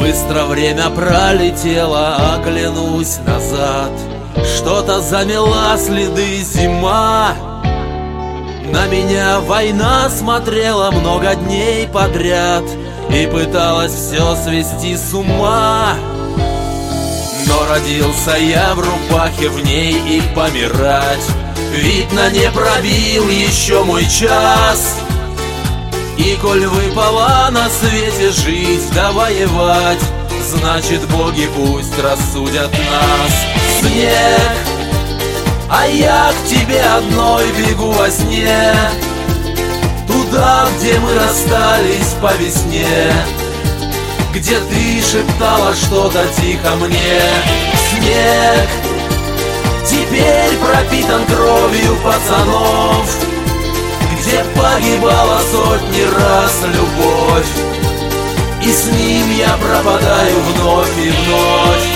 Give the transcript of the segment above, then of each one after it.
Быстро время пролетело, оглянусь назад. Что-то замела следы зима. На меня война смотрела много дней подряд и пыталась все свести с ума. Но родился я в рубахе, в ней и помирать, видно, не пробил еще мой час. И коль выпало на свете жить да воевать, значит, боги пусть рассудят нас. Снег, а я к тебе одной бегу во сне, туда, где мы расстались по весне, где ты шептала что-то тихо мне. Снег теперь пропитан кровью пацанов, где погибала сотни раз любовь, и с ним я пропадаю вновь и вновь.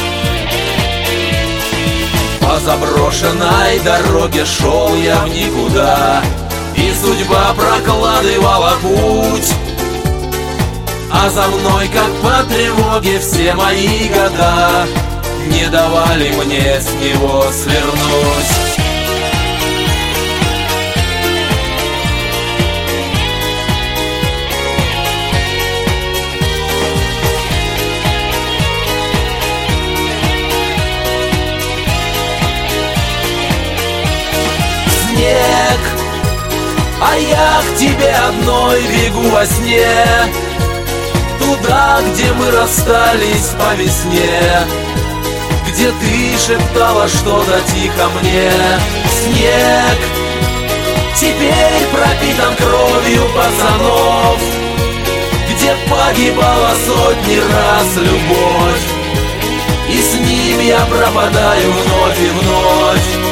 По заброшенной дороге шел я в никуда, и судьба прокладывала путь, а за мной, как по тревоге, все мои года не давали мне с него свернуть. Снег, а я к тебе одной бегу во сне, туда, где мы расстались по весне, где ты шептала что-то тихо мне. Снег теперь пропитан кровью пацанов, где погибала сотни раз любовь, и с ним я пропадаю вновь и вновь.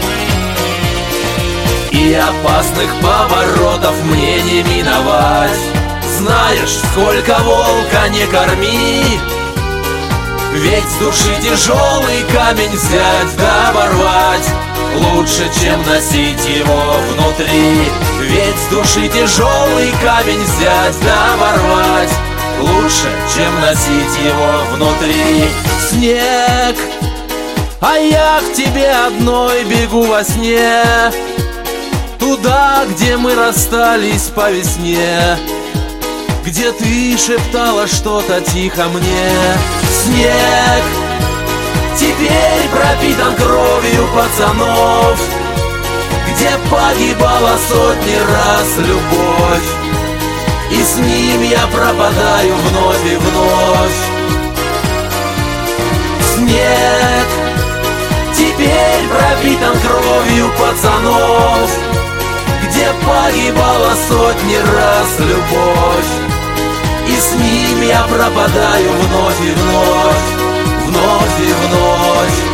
И опасных поворотов мне не миновать. Знаешь, сколько волка не корми, ведь с души тяжелый камень взять да оборвать лучше, чем носить его внутри. Ведь с души тяжелый камень взять да оборвать лучше, чем носить его внутри. Снег, а я к тебе одной бегу во сне, туда, где мы расстались по весне, где ты шептала что-то тихо мне. Снег теперь пропитан кровью пацанов, где погибала сотни раз любовь, и с ним я пропадаю вновь и вновь. Снег теперь пропитан кровью пацанов, где погибала сотни раз любовь, и с ним я пропадаю вновь и вновь, вновь и вновь.